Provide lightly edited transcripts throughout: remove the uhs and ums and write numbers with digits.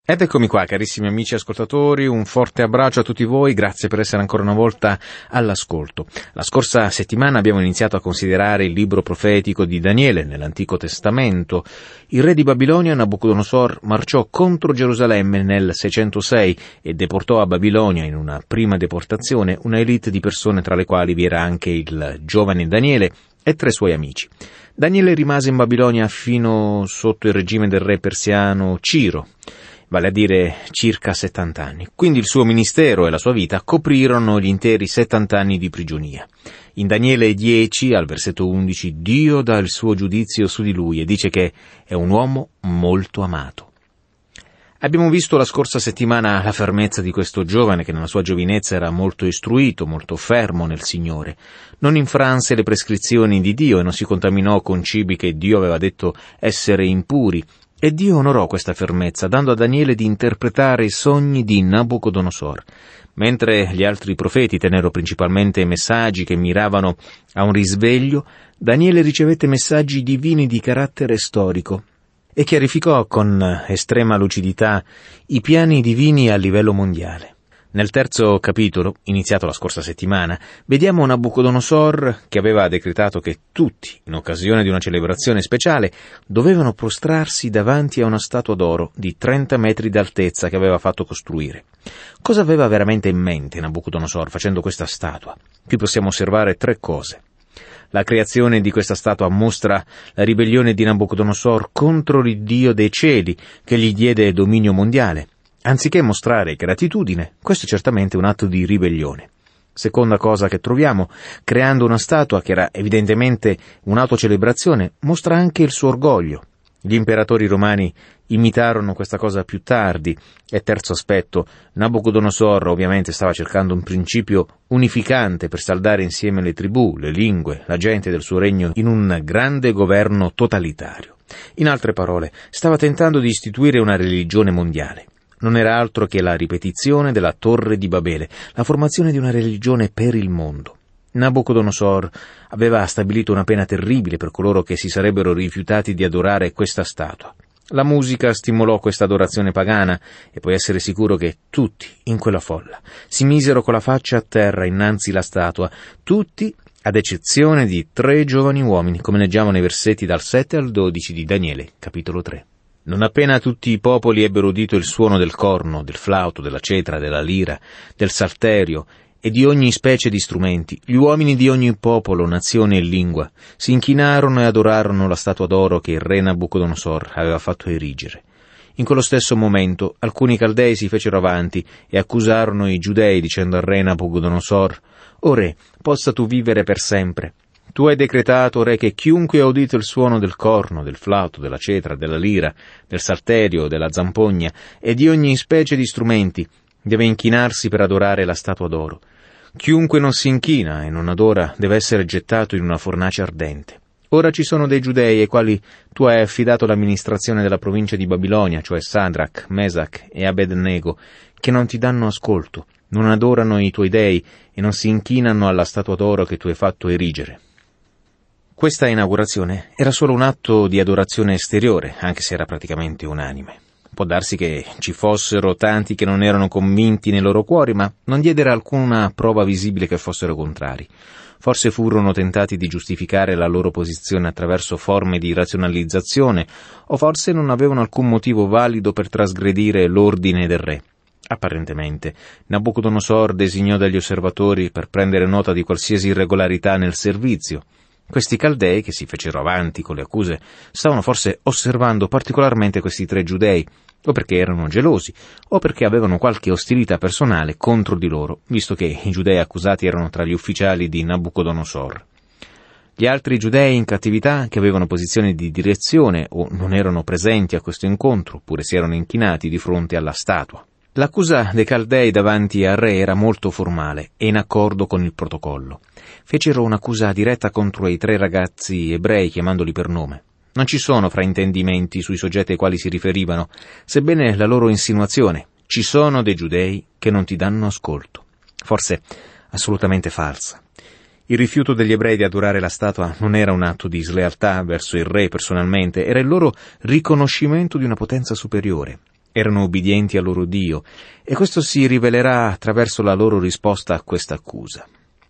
Ed eccomi qua, carissimi amici ascoltatori, un forte abbraccio a tutti voi, grazie per essere ancora una volta all'ascolto. La scorsa settimana abbiamo iniziato a considerare il libro profetico di Daniele nell'Antico Testamento. Il re di Babilonia, Nabucodonosor, marciò contro Gerusalemme nel 606 e deportò a Babilonia in una prima deportazione una elite di persone tra le quali vi era anche il giovane Daniele e 3 suoi amici. Daniele rimase in Babilonia fino sotto il regime del re persiano Ciro, vale a dire circa 70 anni. Quindi il suo ministero e la sua vita coprirono gli interi 70 anni di prigionia. In Daniele 10, al versetto 11, Dio dà il suo giudizio su di lui e dice che è un uomo molto amato. Abbiamo visto la scorsa settimana la fermezza di questo giovane che nella sua giovinezza era molto istruito, molto fermo nel Signore. Non infranse le prescrizioni di Dio e non si contaminò con cibi che Dio aveva detto essere impuri. E Dio onorò questa fermezza, dando a Daniele di interpretare i sogni di Nabucodonosor. Mentre gli altri profeti tennero principalmente messaggi che miravano a un risveglio, Daniele ricevette messaggi divini di carattere storico e chiarificò con estrema lucidità i piani divini a livello mondiale. Nel terzo capitolo, iniziato la scorsa settimana, vediamo Nabucodonosor che aveva decretato che tutti, in occasione di una celebrazione speciale, dovevano prostrarsi davanti a una statua d'oro di 30 metri d'altezza che aveva fatto costruire. Cosa aveva veramente in mente Nabucodonosor facendo questa statua? Qui possiamo osservare 3 cose. La creazione di questa statua mostra la ribellione di Nabucodonosor contro l'Iddio dei cieli, che gli diede dominio mondiale. Anziché mostrare gratitudine, questo è certamente un atto di ribellione. Seconda cosa che troviamo, creando una statua che era evidentemente un'autocelebrazione, mostra anche il suo orgoglio. Gli imperatori romani imitarono questa cosa più tardi. E terzo aspetto, Nabucodonosor ovviamente stava cercando un principio unificante per saldare insieme le tribù, le lingue, la gente del suo regno in un grande governo totalitario. In altre parole, stava tentando di istituire una religione mondiale. Non era altro che la ripetizione della Torre di Babele, la formazione di una religione per il mondo. Nabucodonosor aveva stabilito una pena terribile per coloro che si sarebbero rifiutati di adorare questa statua. La musica stimolò questa adorazione pagana e puoi essere sicuro che tutti, in quella folla, si misero con la faccia a terra innanzi alla statua, tutti ad eccezione di 3 giovani uomini, come leggiamo nei versetti dal 7 al 12 di Daniele, capitolo 3. Non appena tutti i popoli ebbero udito il suono del corno, del flauto, della cetra, della lira, del salterio e di ogni specie di strumenti, gli uomini di ogni popolo, nazione e lingua si inchinarono e adorarono la statua d'oro che il re Nabucodonosor aveva fatto erigere. In quello stesso momento alcuni caldei si fecero avanti e accusarono i giudei dicendo al re Nabucodonosor: «O re, possa tu vivere per sempre. Tu hai decretato, re, che chiunque ha udito il suono del corno, del flauto, della cetra, della lira, del salterio, della zampogna e di ogni specie di strumenti deve inchinarsi per adorare la statua d'oro. Chiunque non si inchina e non adora deve essere gettato in una fornace ardente. Ora ci sono dei giudei ai quali tu hai affidato l'amministrazione della provincia di Babilonia, cioè Sadrach, Mesach e Abednego, che non ti danno ascolto, non adorano i tuoi dei e non si inchinano alla statua d'oro che tu hai fatto erigere». Questa inaugurazione era solo un atto di adorazione esteriore, anche se era praticamente unanime. Può darsi che ci fossero tanti che non erano convinti nei loro cuori, ma non diedero alcuna prova visibile che fossero contrari. Forse furono tentati di giustificare la loro posizione attraverso forme di razionalizzazione, o forse non avevano alcun motivo valido per trasgredire l'ordine del re. Apparentemente, Nabucodonosor designò degli osservatori per prendere nota di qualsiasi irregolarità nel servizio. Questi caldei, che si fecero avanti con le accuse, stavano forse osservando particolarmente questi 3 giudei, o perché erano gelosi, o perché avevano qualche ostilità personale contro di loro, visto che i giudei accusati erano tra gli ufficiali di Nabucodonosor. Gli altri giudei in cattività, che avevano posizioni di direzione o non erano presenti a questo incontro, oppure si erano inchinati di fronte alla statua. L'accusa dei Caldei davanti al re era molto formale e in accordo con il protocollo. Fecero un'accusa diretta contro i 3 ragazzi ebrei chiamandoli per nome. Non ci sono fraintendimenti sui soggetti ai quali si riferivano, sebbene la loro insinuazione: «Ci sono dei giudei che non ti danno ascolto», forse assolutamente falsa. Il rifiuto degli ebrei di adorare la statua non era un atto di slealtà verso il re personalmente, era il loro riconoscimento di una potenza superiore. Erano ubbidienti al loro Dio, e questo si rivelerà attraverso la loro risposta a questa accusa.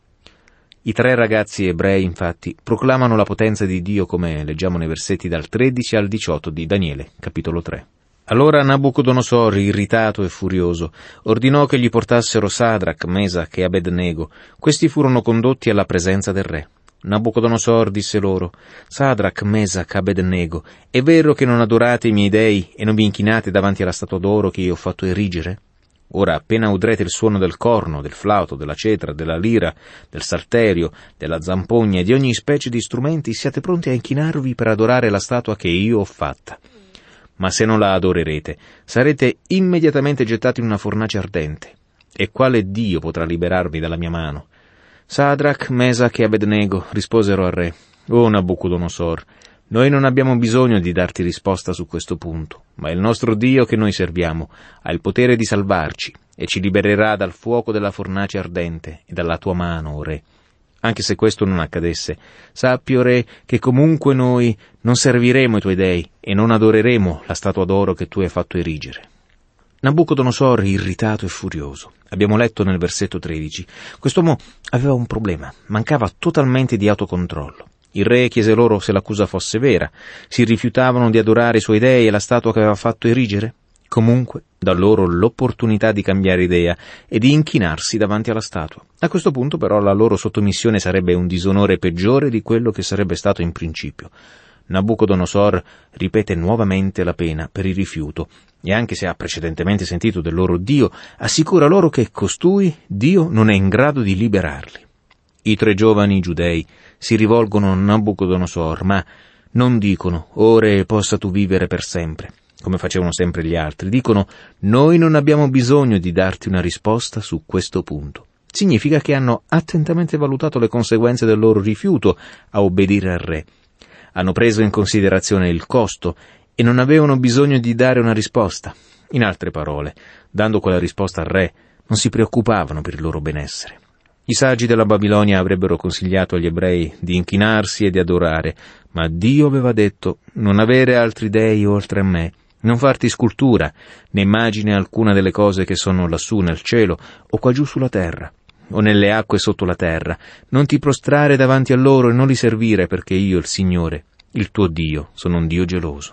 I 3 ragazzi ebrei, infatti, proclamano la potenza di Dio, come leggiamo nei versetti dal 13 al 18 di Daniele, capitolo 3. Allora Nabucodonosor, irritato e furioso, ordinò che gli portassero Sadrach, Mesach e Abednego. Questi furono condotti alla presenza del re. Nabucodonosor disse loro: Sadrach, Mesach, Abednego, è vero che non adorate i miei dei e non vi inchinate davanti alla statua d'oro che io ho fatto erigere? Ora, appena udrete il suono del corno, del flauto, della cetra, della lira, del salterio, della zampogna e di ogni specie di strumenti, siate pronti a inchinarvi per adorare la statua che io ho fatta. Ma se non la adorerete, sarete immediatamente gettati in una fornace ardente. E quale Dio potrà liberarvi dalla mia mano? Sadrach, Mesach e Abednego risposero al re: O Nabucodonosor, noi non abbiamo bisogno di darti risposta su questo punto, ma il nostro Dio che noi serviamo ha il potere di salvarci e ci libererà dal fuoco della fornace ardente e dalla tua mano, o re. Anche se questo non accadesse, sappi, o re, che comunque noi non serviremo i tuoi dei e non adoreremo la statua d'oro che tu hai fatto erigere. Nabucodonosor, irritato e furioso. Abbiamo letto nel versetto 13. Quest'uomo aveva un problema, mancava totalmente di autocontrollo. Il re chiese loro se l'accusa fosse vera. Si rifiutavano di adorare i suoi dei e la statua che aveva fatto erigere? Comunque, dà loro l'opportunità di cambiare idea e di inchinarsi davanti alla statua. A questo punto, però, la loro sottomissione sarebbe un disonore peggiore di quello che sarebbe stato in principio. Nabucodonosor ripete nuovamente la pena per il rifiuto, e anche se ha precedentemente sentito del loro Dio, assicura loro che costui, Dio, non è in grado di liberarli. I 3 giovani giudei si rivolgono a Nabucodonosor, ma non dicono: «O re, possa tu vivere per sempre», come facevano sempre gli altri. Dicono: «Noi non abbiamo bisogno di darti una risposta su questo punto». Significa che hanno attentamente valutato le conseguenze del loro rifiuto a obbedire al re. Hanno preso in considerazione il costo e non avevano bisogno di dare una risposta. In altre parole, dando quella risposta al re, non si preoccupavano per il loro benessere. I saggi della Babilonia avrebbero consigliato agli ebrei di inchinarsi e di adorare, ma Dio aveva detto: «Non avere altri dei oltre a me, non farti scultura, né immagine alcuna delle cose che sono lassù nel cielo o qua giù sulla terra, o nelle acque sotto la terra. Non ti prostrare davanti a loro e non li servire, perché io, il Signore, il tuo Dio, sono un Dio geloso.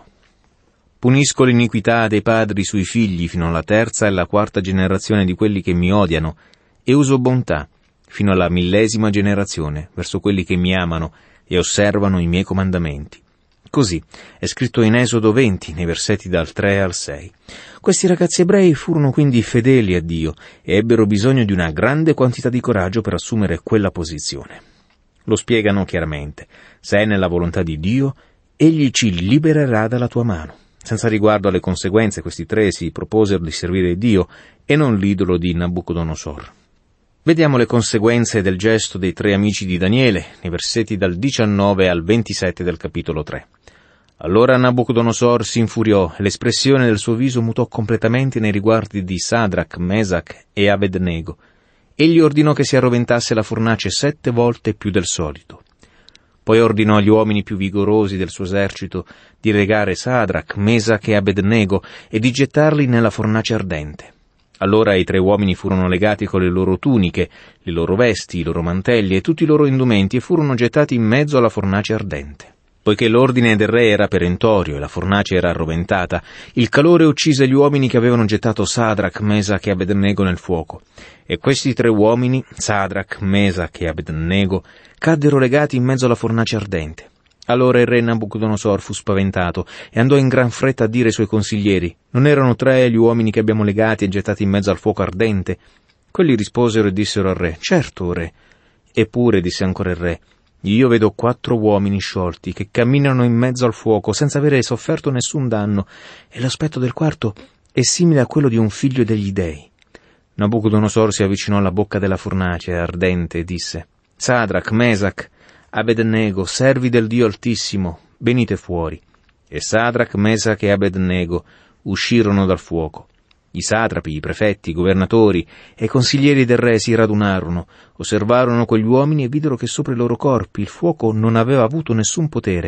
Punisco l'iniquità dei padri sui figli fino alla 3ª e alla 4ª generazione di quelli che mi odiano, e uso bontà fino alla 1000ª generazione verso quelli che mi amano e osservano i miei comandamenti». Così è scritto in Esodo 20, nei versetti dal 3 al 6. Questi ragazzi ebrei furono quindi fedeli a Dio e ebbero bisogno di una grande quantità di coraggio per assumere quella posizione. Lo spiegano chiaramente: se è nella volontà di Dio, Egli ci libererà dalla tua mano. Senza riguardo alle conseguenze, questi 3 si proposero di servire Dio e non l'idolo di Nabucodonosor. Vediamo le conseguenze del gesto dei 3 amici di Daniele, nei versetti dal 19 al 27 del capitolo 3. Allora Nabucodonosor si infuriò e l'espressione del suo viso mutò completamente nei riguardi di Sadrach, Mesach e Abednego. Egli ordinò che si arroventasse la fornace 7 volte più del solito. Poi ordinò agli uomini più vigorosi del suo esercito di legare Sadrach, Mesach e Abednego e di gettarli nella fornace ardente. Allora i 3 uomini furono legati con le loro tuniche, le loro vesti, i loro mantelli e tutti i loro indumenti e furono gettati in mezzo alla fornace ardente. Poiché l'ordine del re era perentorio e la fornace era arroventata, il calore uccise gli uomini che avevano gettato Sadrach, Mesach e Abednego nel fuoco. E questi 3 uomini, Sadrach, Mesach e Abednego, caddero legati in mezzo alla fornace ardente. Allora il re Nabucodonosor fu spaventato e andò in gran fretta a dire ai suoi consiglieri: «Non erano 3 gli uomini che abbiamo legati e gettati in mezzo al fuoco ardente?» Quelli risposero e dissero al re: «Certo, o re». «Eppure», disse ancora il re, «io vedo 4 uomini sciolti che camminano in mezzo al fuoco senza avere sofferto nessun danno, e l'aspetto del quarto è simile a quello di un figlio degli dei». Nabucodonosor si avvicinò alla bocca della fornace ardente e disse: «Sadrach, Mesach, Abednego, servi del Dio Altissimo, venite fuori». E Sadrach, Mesach e Abednego uscirono dal fuoco. I satrapi, i prefetti, i governatori e i consiglieri del re si radunarono, osservarono quegli uomini e videro che sopra i loro corpi il fuoco non aveva avuto nessun potere,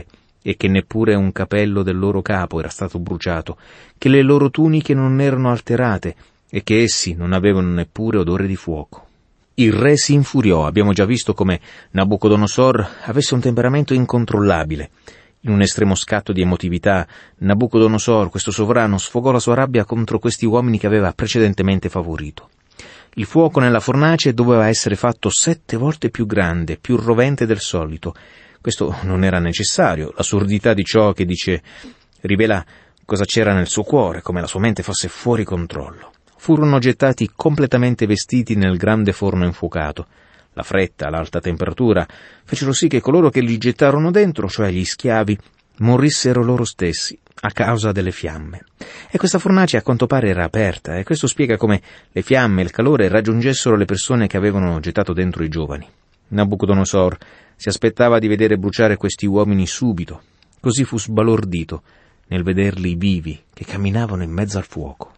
e che neppure un capello del loro capo era stato bruciato, che le loro tuniche non erano alterate e che essi non avevano neppure odore di fuoco. Il re si infuriò. Abbiamo già visto come Nabucodonosor avesse un temperamento incontrollabile. In un estremo scatto di emotività, Nabucodonosor, questo sovrano, sfogò la sua rabbia contro questi uomini che aveva precedentemente favorito. Il fuoco nella fornace doveva essere fatto 7 volte più grande, più rovente del solito. Questo non era necessario. L'assurdità di ciò che dice rivela cosa c'era nel suo cuore, come la sua mente fosse fuori controllo. Furono gettati completamente vestiti nel grande forno infuocato. La fretta, l'alta temperatura, fecero sì che coloro che li gettarono dentro, cioè gli schiavi, morissero loro stessi a causa delle fiamme. E questa fornace a quanto pare era aperta, e questo spiega come le fiamme e il calore raggiungessero le persone che avevano gettato dentro i giovani. Nabucodonosor si aspettava di vedere bruciare questi uomini subito, così fu sbalordito nel vederli vivi che camminavano in mezzo al fuoco.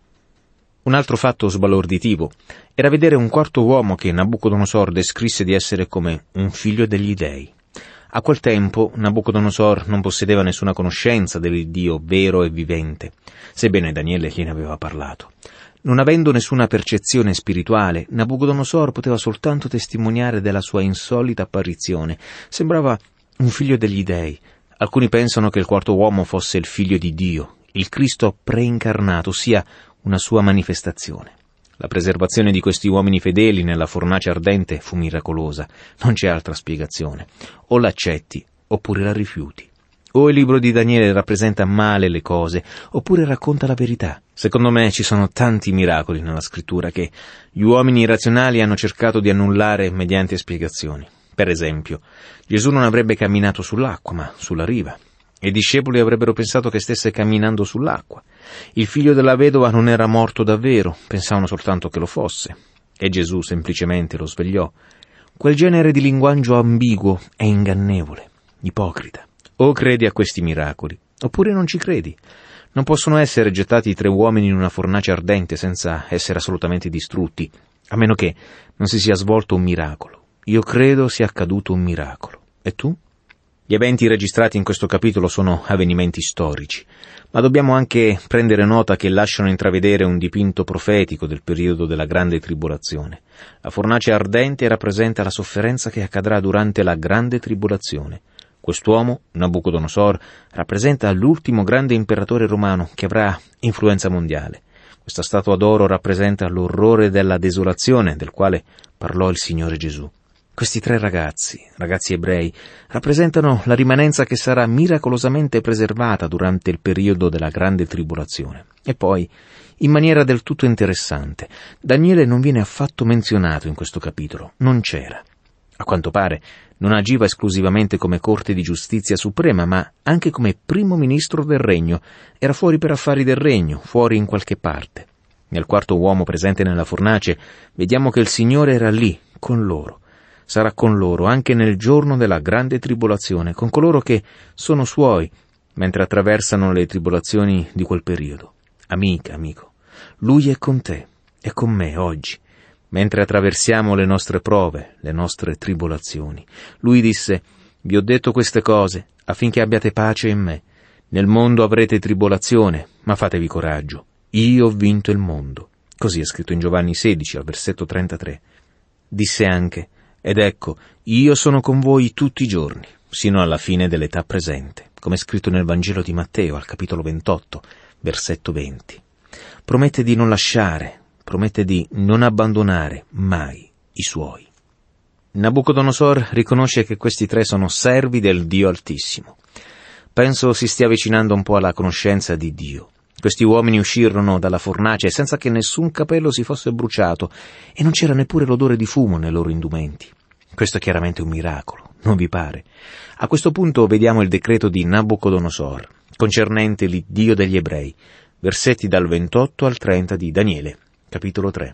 Un altro fatto sbalorditivo era vedere un quarto uomo che Nabucodonosor descrisse di essere come un figlio degli dei. A quel tempo Nabucodonosor non possedeva nessuna conoscenza dell'Iddio vero e vivente, sebbene Daniele gliene aveva parlato. Non avendo nessuna percezione spirituale, Nabucodonosor poteva soltanto testimoniare della sua insolita apparizione. Sembrava un figlio degli dei. Alcuni pensano che il quarto uomo fosse il figlio di Dio, il Cristo preincarnato, sia una sua manifestazione. La preservazione di questi uomini fedeli nella fornace ardente fu miracolosa, non c'è altra spiegazione. O l'accetti, oppure la rifiuti. O il libro di Daniele rappresenta male le cose, oppure racconta la verità. Secondo me ci sono tanti miracoli nella scrittura che gli uomini razionali hanno cercato di annullare mediante spiegazioni. Per esempio, Gesù non avrebbe camminato sull'acqua, ma sulla riva. E i discepoli avrebbero pensato che stesse camminando sull'acqua. Il figlio della vedova non era morto davvero, pensavano soltanto che lo fosse. E Gesù semplicemente lo svegliò. Quel genere di linguaggio ambiguo è ingannevole, ipocrita. O credi a questi miracoli, oppure non ci credi. Non possono essere gettati 3 uomini in una fornace ardente senza essere assolutamente distrutti, a meno che non si sia svolto un miracolo. Io credo sia accaduto un miracolo. E tu? Gli eventi registrati in questo capitolo sono avvenimenti storici, ma dobbiamo anche prendere nota che lasciano intravedere un dipinto profetico del periodo della grande tribolazione. La fornace ardente rappresenta la sofferenza che accadrà durante la grande tribolazione. Quest'uomo, Nabucodonosor, rappresenta l'ultimo grande imperatore romano che avrà influenza mondiale. Questa statua d'oro rappresenta l'orrore della desolazione del quale parlò il Signore Gesù. Questi 3 ragazzi ebrei, rappresentano la rimanenza che sarà miracolosamente preservata durante il periodo della grande tribolazione. E poi, in maniera del tutto interessante, Daniele non viene affatto menzionato in questo capitolo, non c'era. A quanto pare, non agiva esclusivamente come corte di giustizia suprema, ma anche come primo ministro del regno. Era fuori per affari del regno, fuori in qualche parte. Nel quarto uomo presente nella fornace, vediamo che il Signore era lì, con loro. Sarà con loro anche nel giorno della grande tribolazione, con coloro che sono suoi, mentre attraversano le tribolazioni di quel periodo. Amica, amico, Lui è con te, è con me oggi, mentre attraversiamo le nostre prove, le nostre tribolazioni. Lui disse: vi ho detto queste cose affinché abbiate pace in me. Nel mondo avrete tribolazione, ma fatevi coraggio. Io ho vinto il mondo. Così è scritto in Giovanni 16, al versetto 33. Disse anche: ed ecco, io sono con voi tutti i giorni, sino alla fine dell'età presente, come è scritto nel Vangelo di Matteo, al capitolo 28, versetto 20. Promette di non lasciare, promette di non abbandonare mai i suoi. Nabucodonosor riconosce che questi 3 sono servi del Dio Altissimo. Penso si stia avvicinando un po' alla conoscenza di Dio. Questi uomini uscirono dalla fornace senza che nessun capello si fosse bruciato e non c'era neppure l'odore di fumo nei loro indumenti. Questo è chiaramente un miracolo, non vi pare? A questo punto vediamo il decreto di Nabucodonosor, concernente l'Iddio degli ebrei, versetti dal 28 al 30 di Daniele, capitolo 3.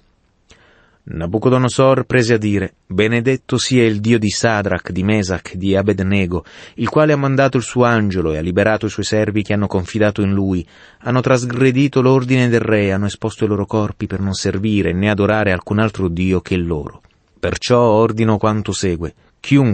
Nabucodonosor prese a dire: benedetto sia il Dio di Sadrach, di Mesach, di Abednego, il quale ha mandato il suo angelo e ha liberato i suoi servi che hanno confidato in lui. Hanno trasgredito l'ordine del re, hanno esposto i loro corpi per non servire né adorare alcun altro Dio che il loro. Perciò ordino quanto segue: chiunque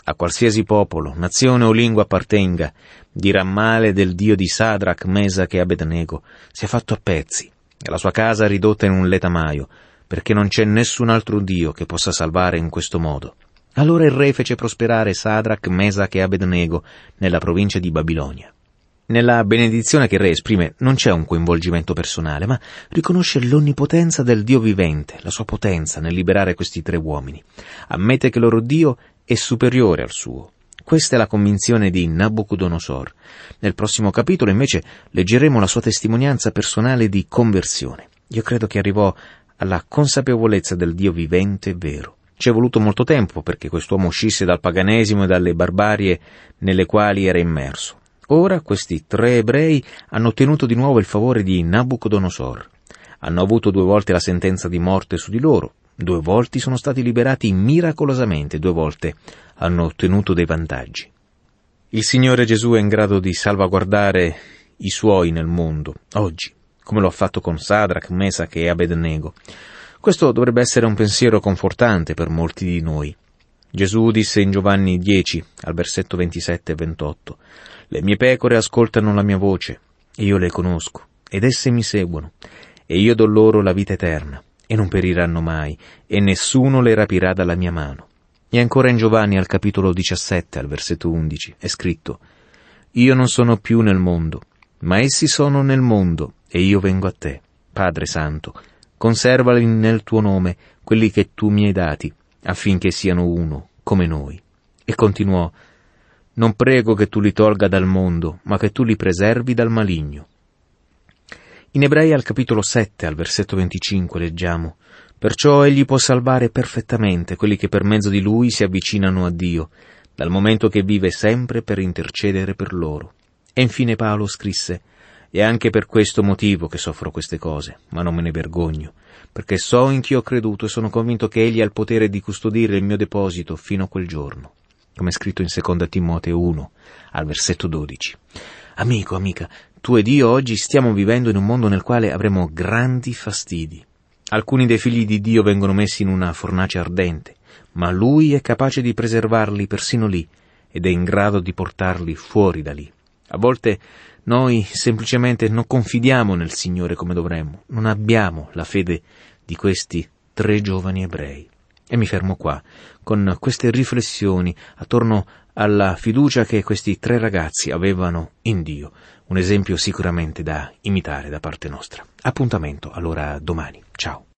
A qualsiasi popolo, nazione o lingua appartenga, dirà male del Dio di Sadrach, Mesach e Abednego, sia fatto a pezzi, e la sua casa ridotta in un letamaio, perché non c'è nessun altro Dio che possa salvare in questo modo. Allora il re fece prosperare Sadrach, Mesach e Abednego nella provincia di Babilonia. Nella benedizione che il re esprime non c'è un coinvolgimento personale, ma riconosce l'onnipotenza del Dio vivente, la sua potenza nel liberare questi 3 uomini. Ammette che il loro Dio è superiore al suo. Questa è la convinzione di Nabucodonosor. Nel prossimo capitolo, invece, leggeremo la sua testimonianza personale di conversione. Io credo che arrivò alla consapevolezza del Dio vivente e vero. Ci è voluto molto tempo perché quest'uomo uscisse dal paganesimo e dalle barbarie nelle quali era immerso. Ora questi 3 ebrei hanno ottenuto di nuovo il favore di Nabucodonosor. Hanno avuto 2 volte la sentenza di morte su di loro, 2 volte sono stati liberati miracolosamente, 2 volte hanno ottenuto dei vantaggi. Il Signore Gesù è in grado di salvaguardare i Suoi nel mondo, oggi, come lo ha fatto con Sadrach, Mesach e Abednego. Questo dovrebbe essere un pensiero confortante per molti di noi. Gesù disse in Giovanni 10, al versetto 27 e 28, «Le mie pecore ascoltano la mia voce, e io le conosco, ed esse mi seguono, e io do loro la vita eterna, e non periranno mai, e nessuno le rapirà dalla mia mano». E ancora in Giovanni al capitolo 17, al versetto 11, è scritto, «Io non sono più nel mondo, ma essi sono nel mondo, e io vengo a te, Padre Santo, conservali nel tuo nome quelli che tu mi hai dati, affinché siano uno, come noi». E continuò, «Non prego che tu li tolga dal mondo, ma che tu li preservi dal maligno». In Ebrei al capitolo 7, al versetto 25, leggiamo, «Perciò egli può salvare perfettamente quelli che per mezzo di lui si avvicinano a Dio, dal momento che vive sempre per intercedere per loro». E infine Paolo scrisse, «È anche per questo motivo che soffro queste cose, ma non me ne vergogno, perché so in chi ho creduto e sono convinto che egli ha il potere di custodire il mio deposito fino a quel giorno», come è scritto in 2 Timoteo 1, al versetto 12. Amico, amica, tu ed io oggi stiamo vivendo in un mondo nel quale avremo grandi fastidi. Alcuni dei figli di Dio vengono messi in una fornace ardente, ma Lui è capace di preservarli persino lì, ed è in grado di portarli fuori da lì. A volte noi semplicemente non confidiamo nel Signore come dovremmo, non abbiamo la fede di questi 3 giovani ebrei. E mi fermo qua, con queste riflessioni attorno alla fiducia che questi 3 ragazzi avevano in Dio, un esempio sicuramente da imitare da parte nostra. Appuntamento allora domani. Ciao.